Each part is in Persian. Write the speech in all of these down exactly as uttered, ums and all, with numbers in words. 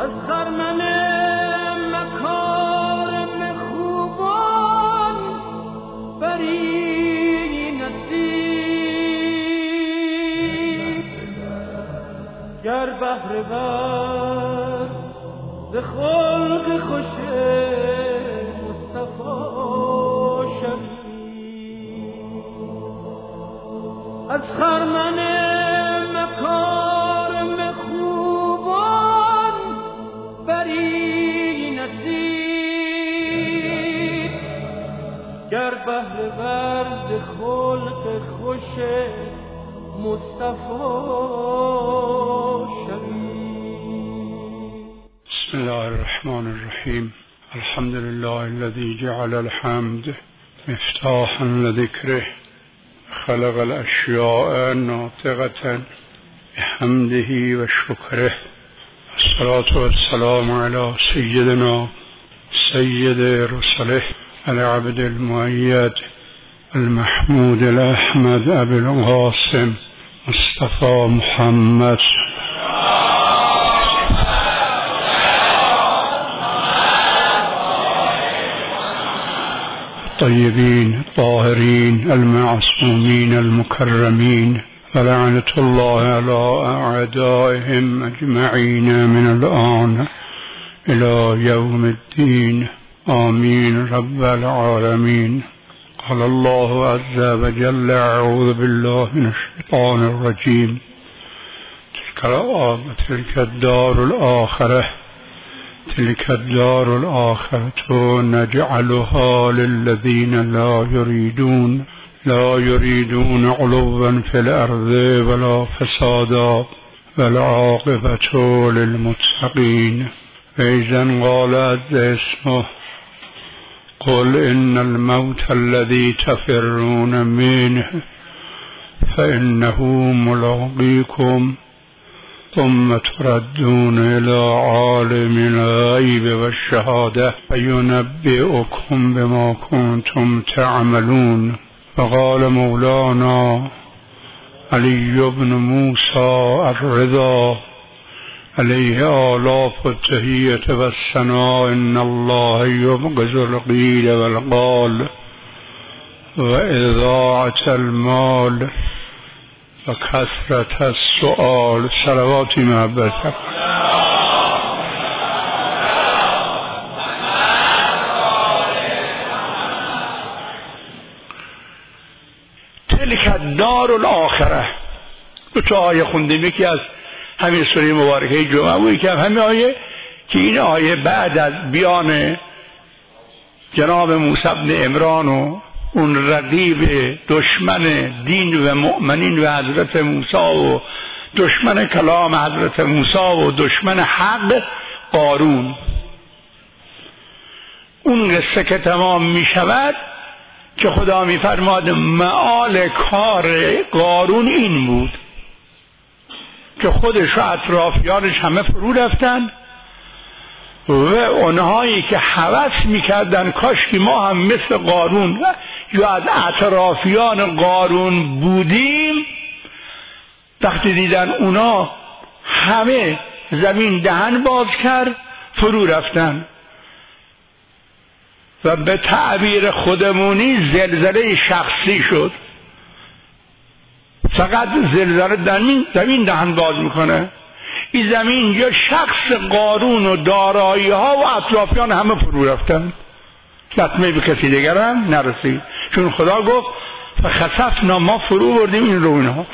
از خرمن مکارم خوبان بری نصیب گر بهره ور ز خلق خوش مصطفی شوی از خرمن مکارم خوبان بری نصیب گر بهره ور ز خلق خوش مصطفی شوی. بسم الله الرحمن الرحیم. الحمد لله الذي جعل الحمد مفتاحا لذكره خلق الاشیاء ناطقة بحمده و شکره. الصلاة والسلام على سيدنا سيد رسله العبد المؤيد المحمود الأحمد أبي القاسم مصطفى محمد الطيبين الطاهرين المعصومين المكرمين ولعنة الله على أعدائهم أجمعين من الآن إلى يوم الدين آمين رب العالمين. قال الله عز وجل أعوذ بالله من الشيطان الرجيم تلك تلك الدار الآخرة تلك الدار الآخرة نجعلها للذين لا يريدون لا يريدون علوا في الأرض ولا فسادا والعاقبة للمتقين. فإذا قال عز اسمه قل إن الموت الذي تفرون منه فإنه ملاقيكم ثم تردون إلى عالم الغيب والشهادة فينبئكم بما كنتم تعملون. فقال مولانا علي بن موسى الرضا عليه آلاف التحية والثناء إن الله يبغض القيل والقال وإضاعة المال وكثرة السؤال. صلوات محبت. تلك الدار الآخرة. دو تا آیه خوندیم، یکی از همین سوره مبارکه جمعه و یکی از همین آیه که این آیه بعد از بیان جناب موسی بن عمران و اون رقیب دشمن دین و مؤمنین و حضرت موسی و دشمن کلام حضرت موسی و دشمن حق قارون، اون قصه که تمام می شود که خدا می فرماد مآل کار قارون این بود که خودش و اطرافیانش همه فرو رفتن و اونهایی که هوس میکردن کاش که ما هم مثل قارون یا از اطرافیان قارون بودیم، وقتی دیدن اونا همه زمین دهن باز کرد فرو رفتن و به تعبیر خودمونی زلزله شخصی شد. فقط زلزله زمین زمین دهن باز میکنه، این زمین یا شخص قارون و دارایی ها و اطرافیان همه فرو رفتن، لطمه به کسی دیگر هم نرسید، چون خدا گفت فخسفنا ما فرو بردیم این روینه ها.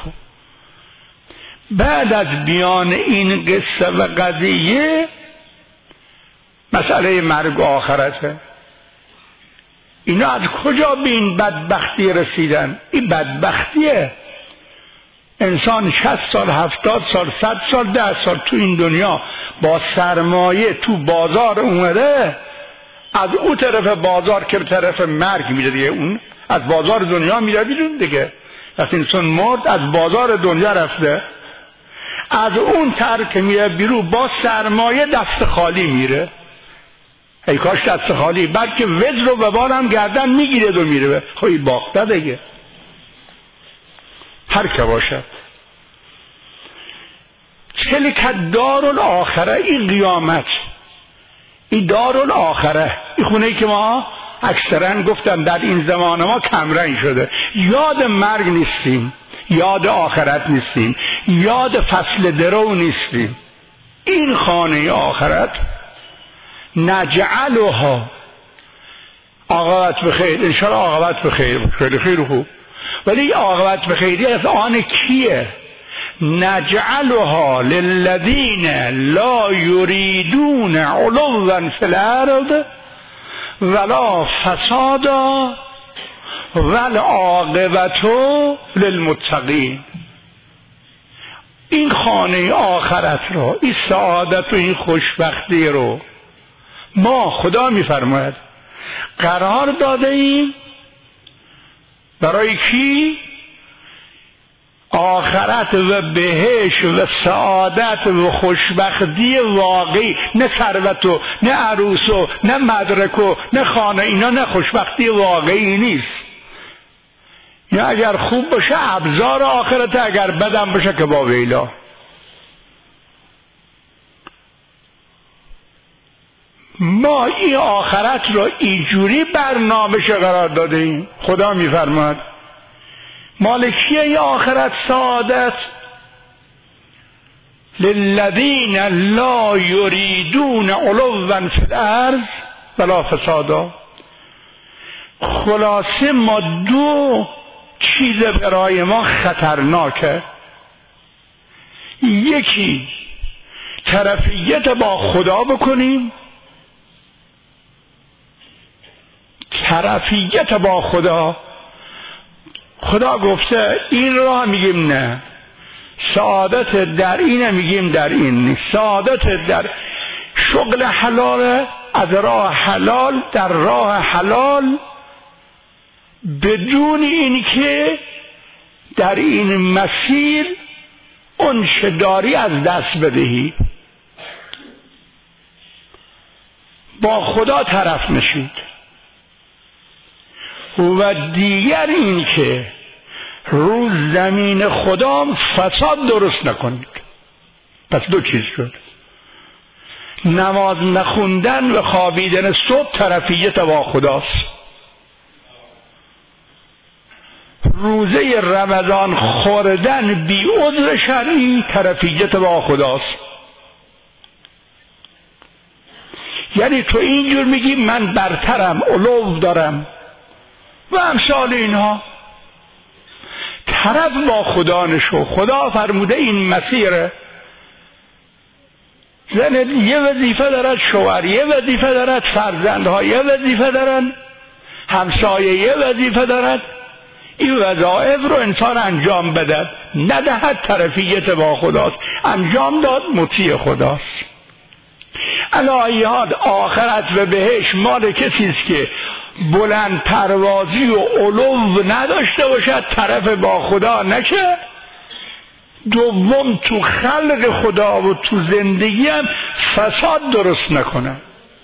بعد از بیان این قصه و قضیه مسئله مرگ و آخرته. اینا از کجا به این بدبختی رسیدن؟ این بدبختیه. انسان شصت سال، هفتاد سال، صد سال، ده سال تو این دنیا با سرمایه تو بازار اومده، از اون طرف بازار که به طرف مرگ میره دیگه، اون از بازار دنیا میره بیرون دیگه. وقتی انسان مرد از بازار دنیا رفته، از اون طرف که میره بیرون با سرمایه دست خالی میره. ای کاش دست خالی، بلکه وزر و وبال هم گردن میگیره و میره. خواهی باخته دیگه، هر که باشد. تلک دار الاخره، این قیامت، این دار الاخره، این خونه ای که ما اکثرا گفتم در این زمان ما کمرنگ شده، یاد مرگ نیستیم، یاد آخرت نیستیم، یاد فصل درو نیستیم. این خانه آخرت نجعلها، عاقبت بخیر، انشاءالله عاقبت بخیر، خیلی خیلی خوب، ولی عاقبت بخیری از آن کیه؟ نجعلها للذین لا یریدون علوا فی الارض ولا فسادا والعاقبت للمتقین. این خانه آخرت رو، این سعادت و این خوشبختی رو ما، خدا میفرماید، قرار داده ایم برای کی؟ آخرت و بهشت و سعادت و خوشبختی واقعی، نه ثروت و نه عروس و نه مدرک و نه خانه، اینا نه، خوشبختی واقعی نیست. یا اگر خوب باشه ابزار آخرت، اگر بدم باشه که با ویلا. ما این آخرت رو اینجوری برنامه‌ش قرار داده ایم. خدا میفرماد مالکیه ای آخرت سعادت؟ للذین لا یریدون علوا فی الارض ولا فسادا. خلاصه ما دو چیز برای ما خطرناکه، یکی طرفیت با خدا بکنیم، طرفیت با خدا. خدا گفته این راه، میگیم نه. سعادت در اینه، میگیم در این نیست. سعادت در شغل حلال، از راه حلال، در راه حلال، بدون اینکه در این مسیر انشداری از دست بدهی. با خدا طرف نشید. و دیگر این که روز زمین خدا فساد درست نکنید. پس دو چیز شد، نماز نخوندن و خوابیدن صبح طرفیت با خداست. روزه رمضان خوردن بی عذر شرعی طرفیت با خداست. یعنی تو اینجور میگی من برترم، علو دارم و امثال اینها. طرف با خدا نشو. خدا فرموده این مسیره. زن یه وظیفه دارد، شوهر یه وظیفه دارد، فرزندها یه وظیفه دارن، همسایه یه وظیفه دارد. این وظایف رو انسان انجام بده، ندهد طرفیت با خداست. انجام داد مطیع خداست. الهیات آخرت و بهشت مال کسیست که بلند پروازی و علو نداشته باشد، طرف با خدا نشه. دوم تو خلق خدا و تو زندگی هم فساد درست نکنه.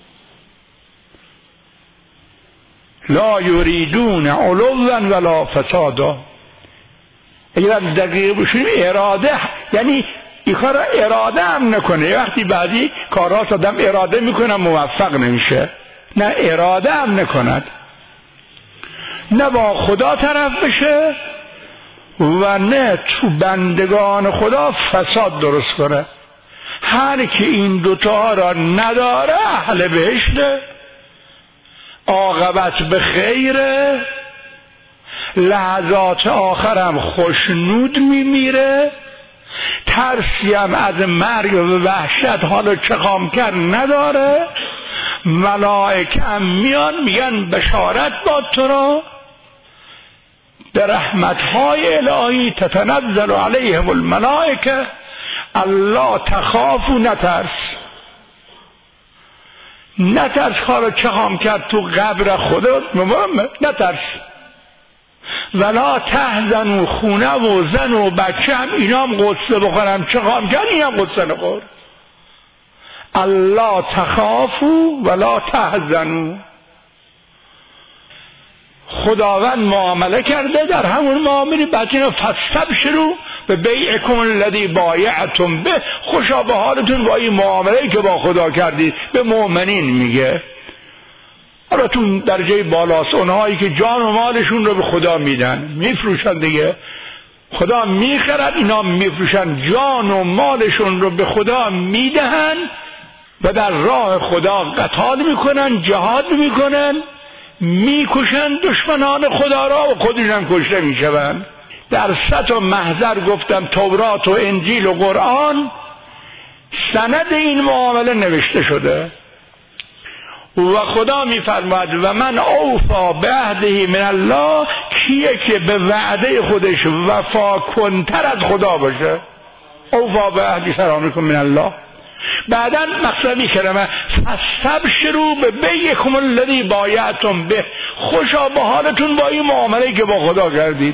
لا یریدون علوا ولا فسادا. اگر دقیق بشیم اراده، یعنی این کار را اراده هم نکنه. وقتی بعدی کارات آدم اراده میکنه موفق نمیشه، نه اراده هم نکند، نه با خدا طرف بشه و نه تو بندگان خدا فساد درست کنه. هر که این دوتا را نداره اهل بهشته، عاقبت به خیره، لحظات آخرم خوشنود میمیره، ترسی هم از مرگ و وحشت حالا چه خام کرد نداره. ملائکه هم میان میگن بشارت باد تو را به رحمتهای الهی تتنزل علیهم الملائکه الا تخافوا، نترس. نترس حالا چه خام کرد تو قبر خودت، نترس. ولا تحزنوا، خونه و زن و بچه هم اینا هم قصه بخورم چه خواهم کرد، این هم قصه نخور. الله تخافوا ولا تحزنوا. خداوند معامله کرده، در همون معامله بعد اینا فاستبشروا به بیعکم الذی بایعتم به، خوشا به حالتون با این معامله‌ای که با خدا کردید. به مؤمنین میگه. حالا تو درجه بالاست اونهایی که جان و مالشون رو به خدا میدن، میفروشن دیگه، خدا میخرد، اینا میفروشن جان و مالشون رو به خدا میدهن و در راه خدا قتال میکنن، جهاد میکنن، میکشن دشمنان خدا را و خودشون کشته میشوند. در سطح محضر گفتم تورات و انجیل و قرآن سند این معامله نوشته شده و خدا میفرماید و من اوفا به عهده من الله، کیه که به وعده خودش وفا کنتر از خدا باشه. اوفا به عهدی سرامیکم من الله. بعدا مقصدی کلمه فاستبشروا به بیعکم الذی بایعتم به، خوشا به حالتون با این معامله‌ای که با خدا کردید.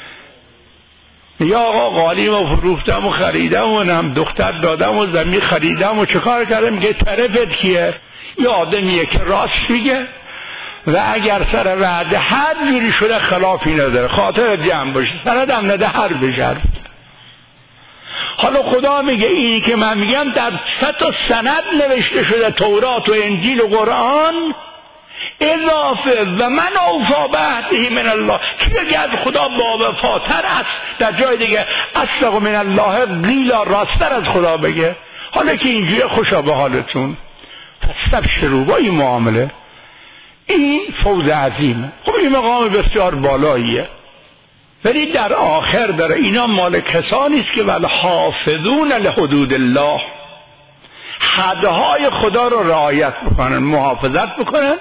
یا آقا قالیم فروختم و خریدم و هم دختر دادم و زمین خریدم و چه کار کردم؟ میگه طرفت کیه؟ یه آدمیه که راست میگه و اگر سر وعده هر جوری شده خلافی نداره، خاطر جمع باشه، سندم نده هر بشر. حالا خدا میگه اینی که من میگم در صد سند نوشته شده، تورات و انجیل و قرآن، اضافه و من اوفا به عهده من الله، که از خدا با وفاتر است. در جای دیگه اصدق من الله قیلا، راستر از خدا بگه. حالا که اینجوری خوشا به حالتون، فاستبشروا با این معامله. این فوز عظیمه. خب این مقام بسیار بالاییه، ولی در آخر داره اینا مال کسانی است که والحافظون لحدود الله، حدهای خدا رو رعایت بکنن، محافظت بکنن.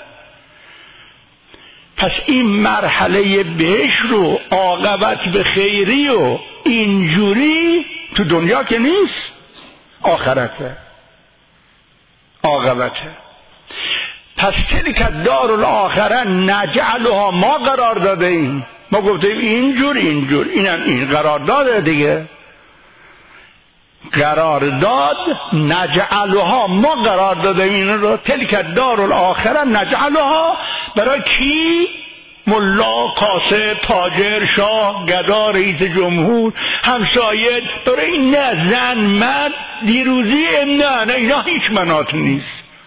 پس این مرحله بهش رو عاقبت به خیری و اینجوری تو دنیا که نیست، آخرته، عاقبته. پس تلک دار الاخره نجعلها، ما قرار داده ایم، ما گفتیم اینجور اینجور، اینم این قرار داده دیگه، قرار داد نجعلها، ما قرار داده این رو، تلک دار الاخره نجعلها برای کی؟ ملا، کاسب، تاجر، شاه، گدا، رئیس جمهور، همسایه، برای این نه زن، مرد، دیروزی، نه نه اینا هیچ مناط نیست.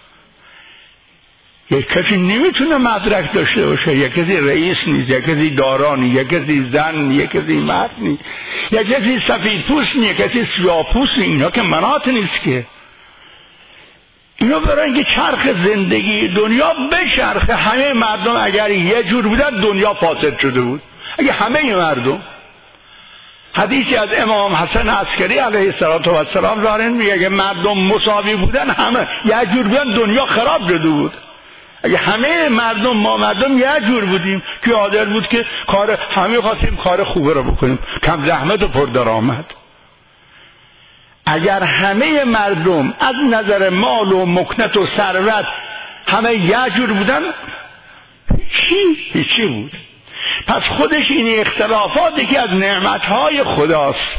یک کسی نمیتونه مدرک داشته باشه، یک کسی رئیس نیست، یک کسی دارا نیست، یک کسی زن نیست، یک کسی مرد نیست، یک کسی سفید پوست نیست، یک کسی سیاه پوست نیست. اینا که مناط نیست که. اینا برای اینکه چرخ زندگی دنیا بچرخه، همه مردم اگر یه جور بودن دنیا فاسد شده بود. اگه همه مردم، حدیثی از امام حسن عسکری علیه السلام دارن میگه اگه مردم مساوی بودن، همه یه جور بودن، دنیا خراب شده بود. اگه همه مردم، ما مردم یه جور بودیم که قادر بود که کار همه خواستیم کار خوبه رو بکنیم، کم زحمت و پردرآمد. اگر همه مردم از نظر مال و مکنت و ثروت همه یه جور بودن، هیچی هیچی بود. پس خودش این اختلافاتی که از نعمتهای خداست.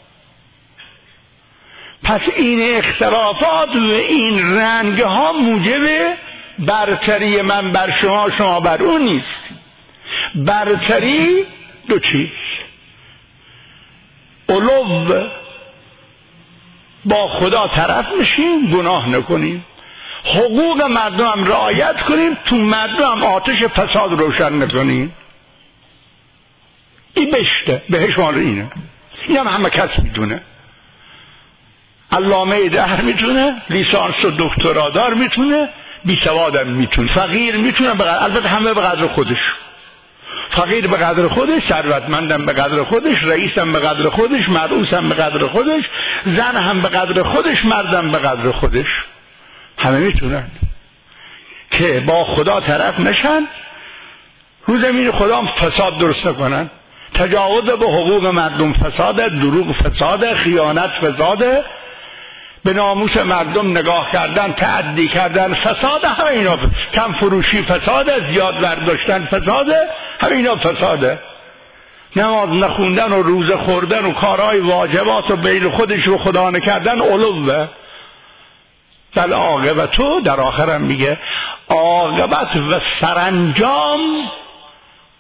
پس این اختلافات و این رنگ ها موجب برتری من بر شما، شما بر اون نیست. برتری دو چیز، علو با خدا طرف میشیم، گناه نکنیم، حقوق مردم هم رعایت کنیم، تو مردم هم آتش فساد روشن نکنیم. این بشته بهش مال اینه. این هم همه کس میدونه. علامه دهر میتونه، لیسانس و دکترادار میتونه، بی سوادم میتونه، فقیر میتونه، بقدر، البته همه به قدر خودش. فقیر به قدر خودش، ثروتمندم به قدر خودش، رئیسم به قدر خودش، مرئوسم به قدر خودش، زن هم به قدر خودش، مردم به قدر خودش. همه میتونن که با خدا طرف نشن، رو زمین خدا هم فساد درست نکنن. تجاوز به حقوق مردم فساده، دروغ فساده، خیانت فساده، به ناموس مردم نگاه کردن، تعدی کردن فساده، همه اینا. کم فروشی فساده، زیاد برداشتن فساده، همه اینا فساده. نماز نخوندن و روزه خوردن و کارهای واجبات و بین خودش رو خدا نکردن علوه. در عاقبت، در آخرم میگه عاقبت و سرانجام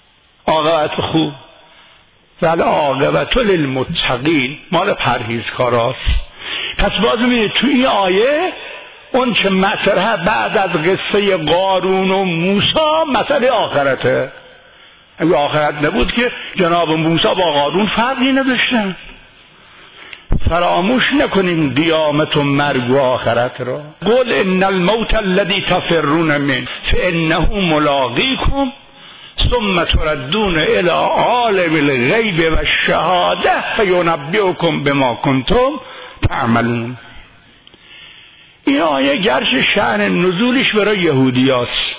عاقبت خوب، ولی عاقبت للمتقین، مال پرهیزکاراست. پس باز می‌بینید تو این آیه اون چه مطرحه بعد از قصه قارون و موسی مسئله آخرته. اگه آخرت نبود که جناب موسی با قارون فرقی نداشتن. فراموش نکنیم قیامت و مرگ و آخرت را. قل ان الموت الذی تفرون منه فانه ملاقیکم ثم تردون الى عالم الغیب و الشهاده فینبئکم بما کنتم تعملون. این آیه گرچه شأن نزولش برای یهودیاست،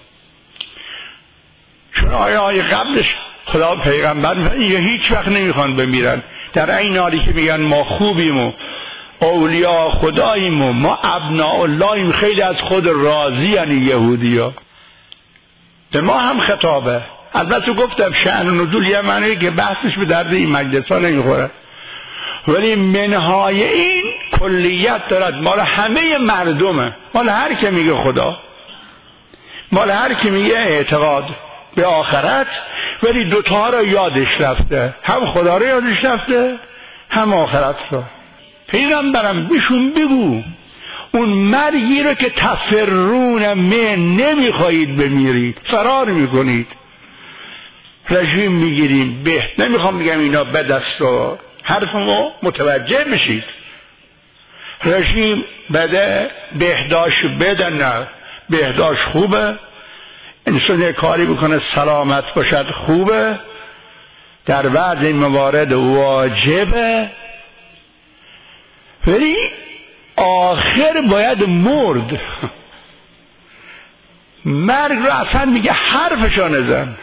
چون آیه آیه قبلش خدا پیغمبر یه هیچ وقت نمیخوان بمیرن، در این حالی که میگن ما خوبیم و اولیاء خداییم و ما ابناء اللهیم، خیلی از خود راضی یعنی یهودیا. به ما هم خطابه. البته گفتم شأن نزول یه معنی که بحثش به درد این مجلس ها نمیخوره، ولی منهای این کلیت دارد، مال همه مردمه، مال هر که میگه خدا، مال هر که میگه اعتقاد به آخرت، ولی دوتا را یادش رفته، هم خدا را یادش رفته هم آخرت را. پیغمبرم بهشون بگو اون مرگی رو که تفرون من نمیخواهید بمیرید، فرار میکنید، رژیم میگیریم، به نمیخوام بگم اینا بد است و حرفمو متوجه بشید، رژیم بده، بهداشت بده، نه بهداشت خوبه، انسان کاری بکنه سلامت باشد خوبه، در بعض این موارد واجبه، ولی آخر باید مرد. مرگ رو اصلا میگه حرفشو نزن.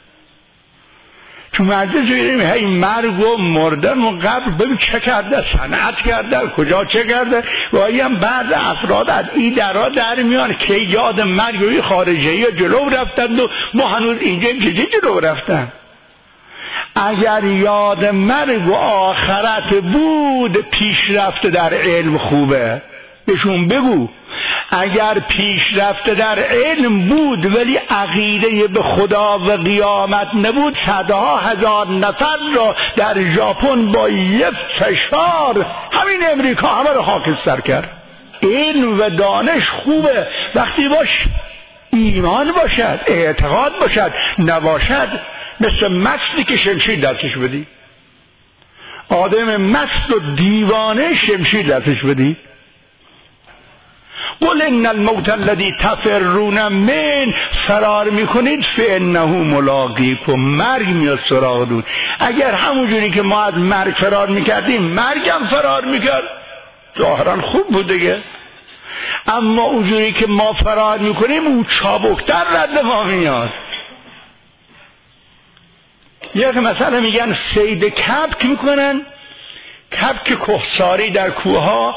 تو مجلس میگیم هی مرگ و مردن و قبر، ببین چه کرده، صنعت کرده، کجا چه کرده، و هم بعض افراد از این درها در میان که یاد مرگ و خارجی ها جلو رفتند و ما هنوز اینجا چیزی جلو رفتن. اگر یاد مرگ و آخرت بود پیشرفت در علم خوبه، بهشون بگو. اگر پیشرفت در علم بود ولی عقیده به خدا و قیامت نبود، صدها هزار نفر را در ژاپن با یک فشار همین امریکا همه رو خاکستر کرد. علم و دانش خوبه وقتی باش ایمان باشد، اعتقاد باشد، نباشد مثل مستی که شمشیر دستش بدی، آدم مست و دیوانه شمشیر دستش بدی. قل ان الموت الذی تفرون من، فرار میکنید، فانه ملاقیکم، مرگ میاد سراغتون. اگر همونجوری که ما از مرگ فرار میکردیم مرگ هم فرار میکرد، ظاهرا خوب بود دیگه، اما اونجوری که ما فرار میکنیم اون چابکتر رد ما میاد. یک مثلا میگن صید کبک میکنن، کبک کهساری در کوه ها،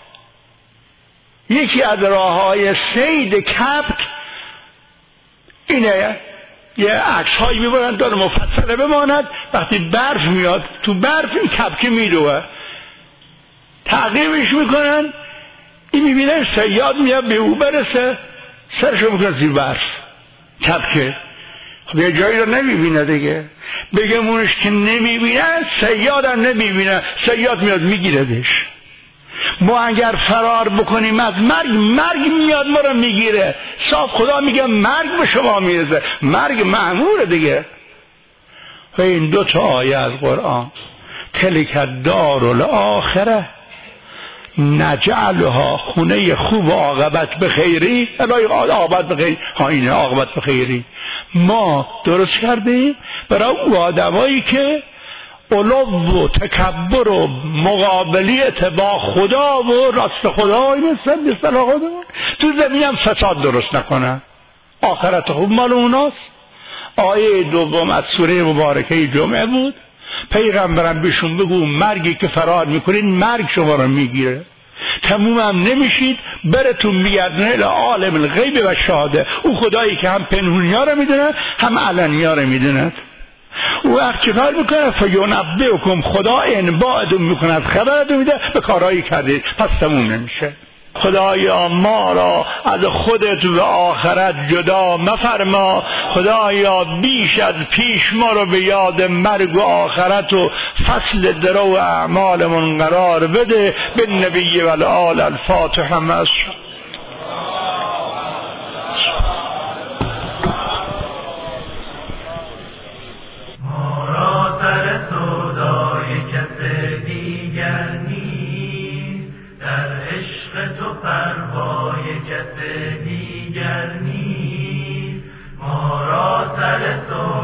یکی از راه های صید کبک اینه، یه عکس هایی میبرن داره مفصله بماند، وقتی برف میاد تو برف این کبک میدوه، تعقیبش میکنن، این میبینن صیاد میاد به او برسه، سرشو میکنه زیر برف، کبکه خب یه جایی رو نمیبینه دیگه، بگمونش که نمیبینه، صیاد هم نمیبینه، صیاد میاد میگیردش. ما اگر فرار بکنیم از مرگ، مرگ میاد ما رو میگیره. صاف خدا میگه مرگ به شما میرسه، مرگ مأموره دیگه. و این دو تا آیه از قرآن، تلک الدار الاخره نجعلها، خونه خوب عاقبت بخیری، الهی عاقبت بخیری، ها اینه عاقبت بخیری، ما درست کردیم برای اون آدمایی که علو و تکبر و مقابلیت با خدا و راست خدا نسبت به اصطلاح خودمون تو زمین هم فساد درست نکنن. آخرت خوب مال اوناست. آیه دوم از سوره مبارکه جمعه بود. پیغمبرم بهشون بگو مرگی که فرار میکنین مرگ شما رو میگیره، تموم هم نمیشید، براتون میگردونه الى عالم الغیب و شهاده، اون خدایی که هم پنهونیا رو میدونه هم علنیا رو میدونه. او وقت چکار میکنه؟ فینبئکم، خدا انباءتون میکنه، خبرتون میده به کارهایی کردید، پس تموم نمیشه. خدایا ما را از خودت و آخرت جدا مفرما. خدایا بیش از پیش ما رو به یاد مرگ و آخرت و فصل درو اعمالمون قرار بده. به نبی و الآل. الفاتحه. مس پروای کس دیگر نیست. ما را سر